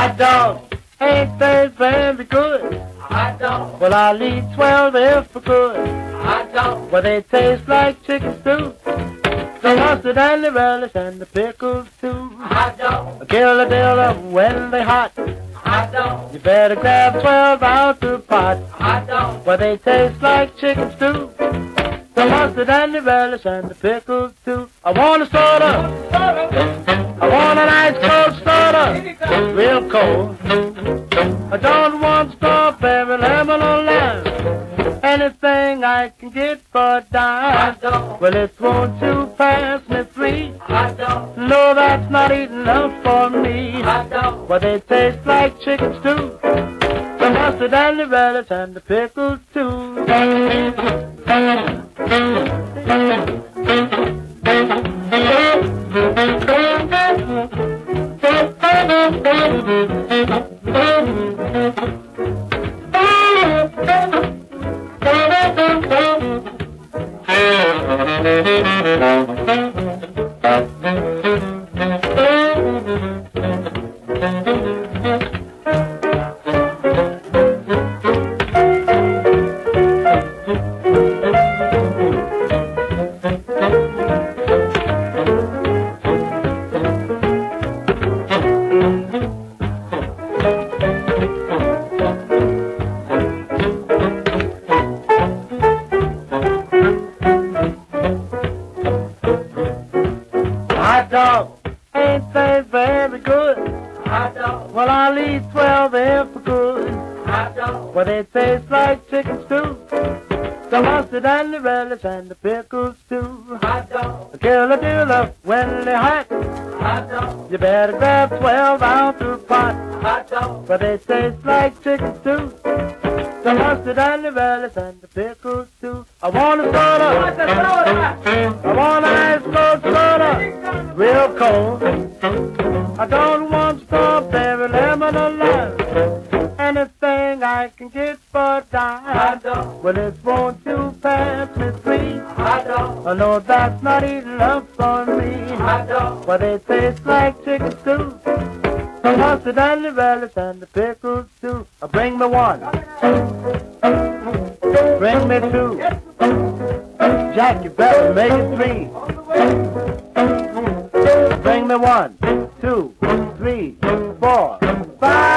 Hot dog, ain't they very good? Hot dog, Well, I'll eat 12 if I could. hot dog, Well, they taste like chicken stew. The mustard and the relish and the pickles too. hot dog, Kill a dealer when they hot. hot dog, You better grab 12 out the pot. hot dog, Well, they taste like chicken stew. The mustard and the relish and the pickles too. I want a soda. I want an ice cold soda. Real cold. I don't want strawberry, lemon, or lime. Anything I can get for a dime. hot dog, Well, it won't you pass me three? hot dog, No, that's not enough for me. hot dog, Well, they taste like chicken stew. The mustard and the relish and the pickles too. Hot dog, ain't they very good? hot dog, Well, I'll eat 12 if I could. hot dog, Well, they taste like chicken stew. The mustard and the relish and the pickles too. hot dog, Kill a dealer when they hot. hot dog, You better grab 12 out the pot. hot dog, But they taste like chicken stew. The mustard and the relish and the pickles too. I want a soda. I want an ice cold soda. Real cold. I don't want strawberry, lemon, or lime. Anything I can get for a dime. hot dog, Well, it won't you pass me three? hot dog, I know that's not enough for me. hot dog, But they taste like chicken stew. The mustard and the relish and the pickles too. Bring me one. Bring me two. Jack, you better make it three. Bring me 1, 2, 3, 4, 5.